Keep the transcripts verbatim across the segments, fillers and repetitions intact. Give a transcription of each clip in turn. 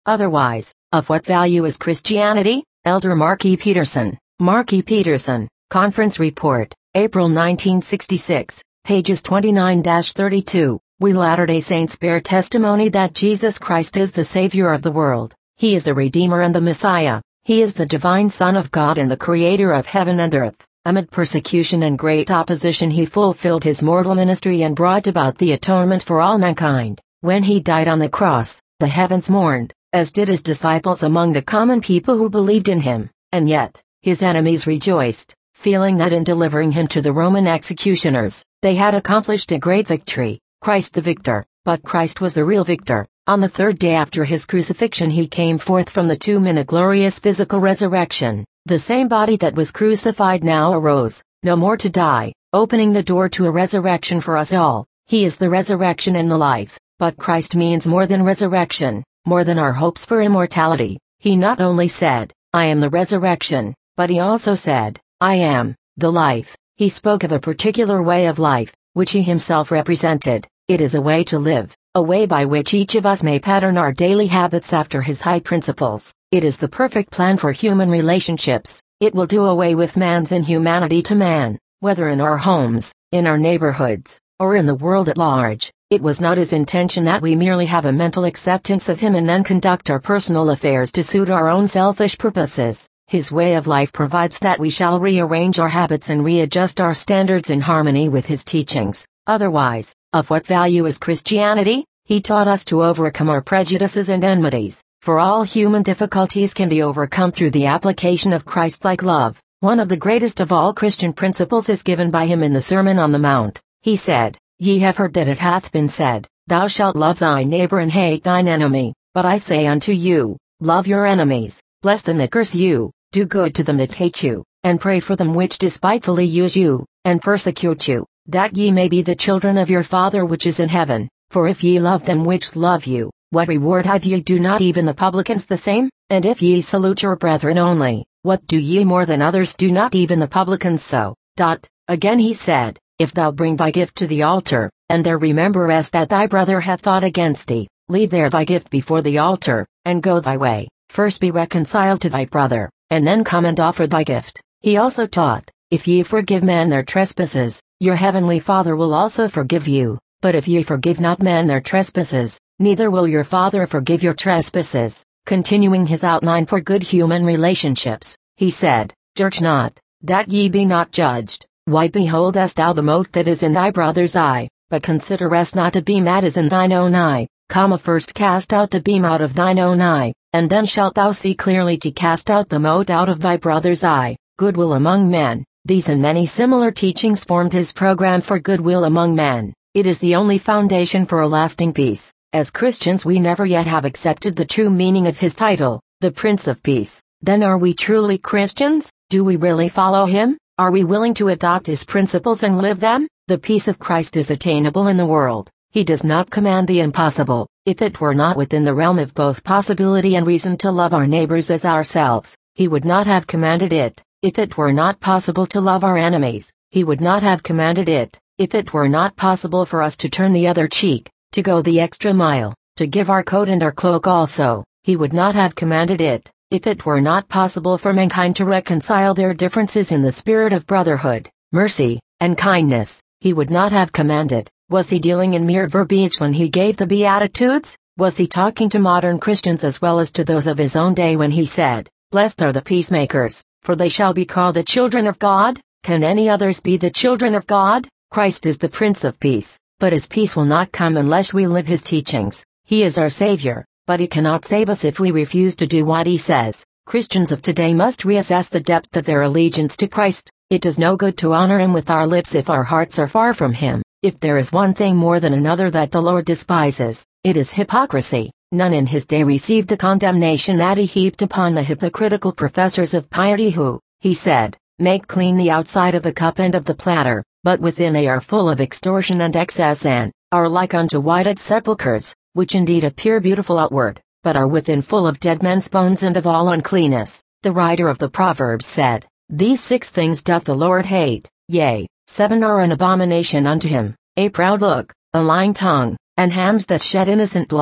Otherwise, of what value is Christianity? Elder Mark E. Peterson. Mark E. Peterson, Conference Report, April nineteen sixty-six, pages twenty-nine to thirty-two. We Latter-day Saints bear testimony that Jesus Christ is the Savior of the world. He is the Redeemer and the Messiah. He is the divine Son of God and the Creator of heaven and earth. Amid persecution and great opposition he fulfilled his mortal ministry and brought about the atonement for all mankind. When he died on the cross, the heavens mourned, as did his disciples among the common people who believed in him, and yet, his enemies rejoiced, feeling that in delivering him to the Roman executioners, they had accomplished a great victory. Christ the victor, but Christ was the real victor. On the third day after his crucifixion he came forth from the tomb in a glorious physical resurrection. The same body that was crucified now arose, no more to die, opening the door to a resurrection for us all. He is the resurrection and the life, but Christ means more than resurrection, more than our hopes for immortality. He not only said, I am the resurrection, but he also said, I am the life. He spoke of a particular way of life, which he himself represented. It is a way to live, a way by which each of us may pattern our daily habits after his high principles. It is the perfect plan for human relationships. It will do away with man's inhumanity to man, whether in our homes, in our neighborhoods, or in the world at large. It was not his intention that we merely have a mental acceptance of him and then conduct our personal affairs to suit our own selfish purposes. His way of life provides that we shall rearrange our habits and readjust our standards in harmony with his teachings. Otherwise, of what value is Christianity? He taught us to overcome our prejudices and enmities, for all human difficulties can be overcome through the application of Christ-like love. One of the greatest of all Christian principles is given by him in the Sermon on the Mount. He said, Ye have heard that it hath been said, Thou shalt love thy neighbor and hate thine enemy. But I say unto you, love your enemies, bless them that curse you, do good to them that hate you, and pray for them which despitefully use you, and persecute you, that ye may be the children of your Father which is in heaven. For if ye love them which love you, what reward have ye? Do not even the publicans the same? And if ye salute your brethren only, what do ye more than others? Do not even the publicans so? Dot. Again he said, If thou bring thy gift to the altar, and there rememberest that thy brother hath aught against thee, leave there thy gift before the altar, and go thy way. First be reconciled to thy brother, and then come and offer thy gift. He also taught, If ye forgive men their trespasses, your heavenly Father will also forgive you. But if ye forgive not men their trespasses, neither will your Father forgive your trespasses. Continuing his outline for good human relationships, he said, Judge not, that ye be not judged. Why beholdest thou the mote that is in thy brother's eye, but considerest not the beam that is in thine own eye? Comma first cast out the beam out of thine own eye, and then shalt thou see clearly to cast out the mote out of thy brother's eye. Goodwill among men. These and many similar teachings formed his program for goodwill among men. It is the only foundation for a lasting peace. As Christians we never yet have accepted the true meaning of his title, the Prince of Peace. Then are we truly Christians? Do we really follow him? Are we willing to adopt his principles and live them? The peace of Christ is attainable in the world. He does not command the impossible. If it were not within the realm of both possibility and reason to love our neighbors as ourselves, he would not have commanded it. If it were not possible to love our enemies, he would not have commanded it. If it were not possible for us to turn the other cheek, to go the extra mile, to give our coat and our cloak also, he would not have commanded it. If it were not possible for mankind to reconcile their differences in the spirit of brotherhood, mercy, and kindness, he would not have commanded. Was he dealing in mere verbiage when he gave the Beatitudes? Was he talking to modern Christians as well as to those of his own day when he said, Blessed are the peacemakers, for they shall be called the children of God? Can any others be the children of God? Christ is the Prince of Peace, but his peace will not come unless we live his teachings. He is our Savior, but he cannot save us if we refuse to do what he says. Christians of today must reassess the depth of their allegiance to Christ. It does no good to honor him with our lips if our hearts are far from him. If there is one thing more than another that the Lord despises, it is hypocrisy. None in his day received the condemnation that he heaped upon the hypocritical professors of piety who, he said, make clean the outside of the cup and of the platter, but within they are full of extortion and excess and are like unto whited sepulchres, which indeed appear beautiful outward, but are within full of dead men's bones and of all uncleanness. The writer of the Proverbs said, These six things doth the Lord hate, yea, seven are an abomination unto him, a proud look, a lying tongue, and hands that shed innocent blood,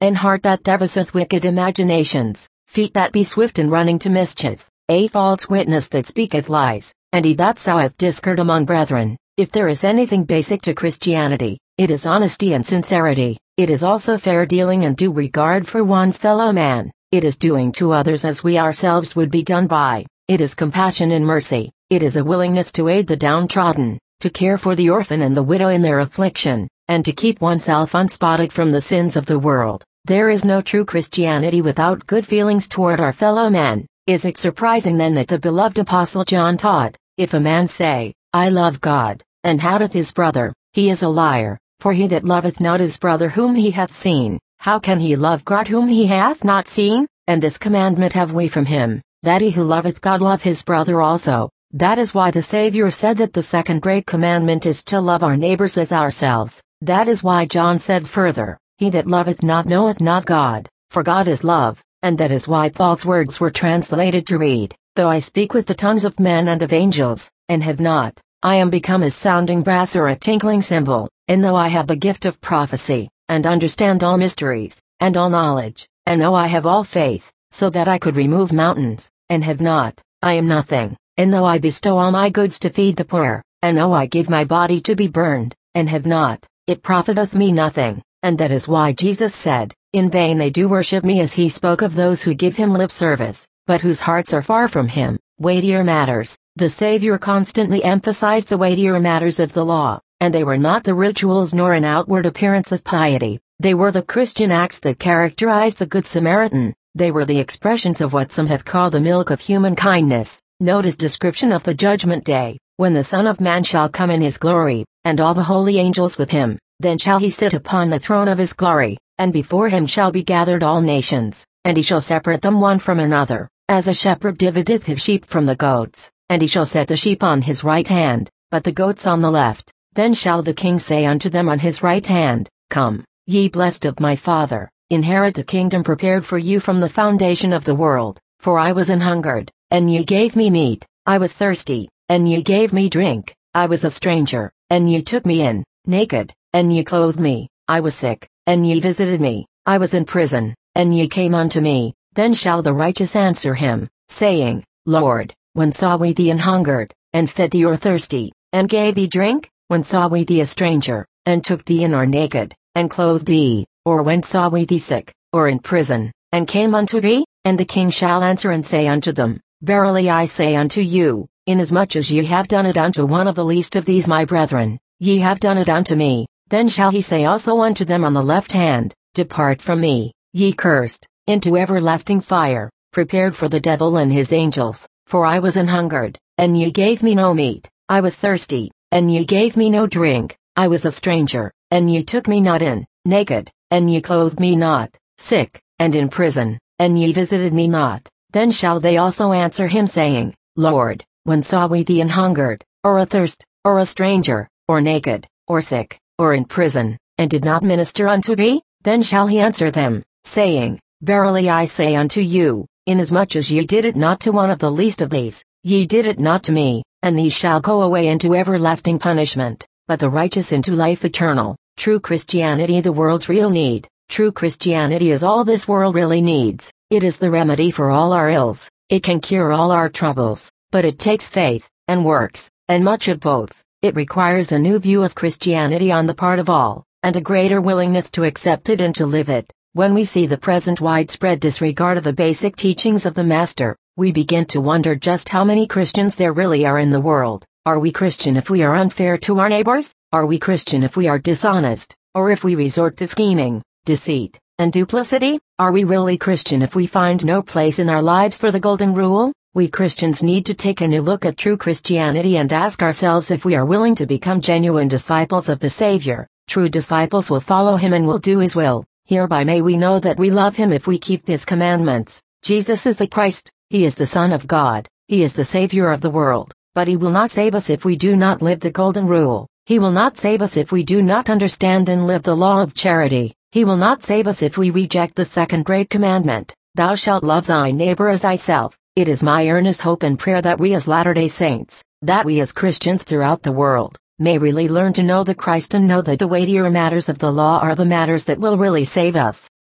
an heart that deviseth wicked imaginations, feet that be swift in running to mischief, a false witness that speaketh lies, and he that soweth discord among brethren. If there is anything basic to Christianity, it is honesty and sincerity. It is also fair dealing and due regard for one's fellow man. It is doing to others as we ourselves would be done by. It is compassion and mercy. It is a willingness to aid the downtrodden, to care for the orphan and the widow in their affliction, and to keep oneself unspotted from the sins of the world. There is no true Christianity without good feelings toward our fellow men. Is it surprising then that the beloved Apostle John taught, if a man say, I love God, and hateth his brother, he is a liar. For he that loveth not his brother whom he hath seen, how can he love God whom he hath not seen? And this commandment have we from him, that he who loveth God love his brother also. That is why the Savior said that the second great commandment is to love our neighbors as ourselves. That is why John said further, he that loveth not knoweth not God, for God is love. And that is why Paul's words were translated to read, though I speak with the tongues of men and of angels, and have not, I am become as sounding brass or a tinkling cymbal. And though I have the gift of prophecy, and understand all mysteries, and all knowledge, and though I have all faith, so that I could remove mountains, and have not, I am nothing. And though I bestow all my goods to feed the poor, and though I give my body to be burned, and have not, it profiteth me nothing. And that is why Jesus said, in vain they do worship me, as he spoke of those who give him lip service, but whose hearts are far from him. Weightier matters. The Savior constantly emphasized the weightier matters of the law. And they were not the rituals nor an outward appearance of piety. They were the Christian acts that characterized the Good Samaritan. They were the expressions of what some have called the milk of human kindness. Note his description of the judgment day, when the Son of Man shall come in his glory, and all the holy angels with him. Then shall he sit upon the throne of his glory, and before him shall be gathered all nations, and he shall separate them one from another, as a shepherd divideth his sheep from the goats, and he shall set the sheep on his right hand, but the goats on the left. Then shall the king say unto them on his right hand, Come, ye blessed of my Father, inherit the kingdom prepared for you from the foundation of the world. For I was an hungered, and ye gave me meat, I was thirsty, and ye gave me drink, I was a stranger, and ye took me in, naked, and ye clothed me, I was sick, and ye visited me, I was in prison, and ye came unto me. Then shall the righteous answer him, saying, Lord, when saw we thee an hungered, and fed thee, or thirsty, and gave thee drink? When saw we thee a stranger, and took thee in, or naked, and clothed thee? Or when saw we thee sick, or in prison, and came unto thee? And the king shall answer and say unto them, Verily I say unto you, inasmuch as ye have done it unto one of the least of these my brethren, ye have done it unto me. Then shall he say also unto them on the left hand, Depart from me, ye cursed, into everlasting fire, prepared for the devil and his angels. For I was an hungered, and ye gave me no meat, I was thirsty, and ye gave me no drink, I was a stranger, and ye took me not in, naked, and ye clothed me not, sick, and in prison, and ye visited me not. Then shall they also answer him, saying, Lord, when saw we thee an hungered, or athirst, or a stranger, or naked, or sick, or in prison, and did not minister unto thee? Then shall he answer them, saying, Verily I say unto you, inasmuch as ye did it not to one of the least of these, ye did it not to me. And these shall go away into everlasting punishment, but the righteous into life eternal. True Christianity, the world's real need. True Christianity is all this world really needs. It is the remedy for all our ills. It can cure all our troubles, but it takes faith, and works, and much of both. It requires a new view of Christianity on the part of all, and a greater willingness to accept it and to live it. When we see the present widespread disregard of the basic teachings of the Master, we begin to wonder just how many Christians there really are in the world. Are we Christian if we are unfair to our neighbors? Are we Christian if we are dishonest, or if we resort to scheming, deceit, and duplicity? Are we really Christian if we find no place in our lives for the golden rule? We Christians need to take a new look at true Christianity and ask ourselves if we are willing to become genuine disciples of the Savior. True disciples will follow him and will do his will. Hereby may we know that we love him if we keep his commandments. Jesus is the Christ, he is the Son of God, he is the Savior of the world, but he will not save us if we do not live the golden rule. He will not save us if we do not understand and live the law of charity. He will not save us if we reject the second great commandment, Thou shalt love thy neighbor as thyself. It is my earnest hope and prayer that we as Latter-day Saints, that we as Christians throughout the world, may really learn to know the Christ and know that the weightier matters of the law are the matters that will really save us.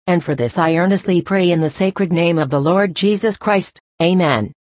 and for this I earnestly pray in the sacred name of the Lord Jesus Christ. Amen.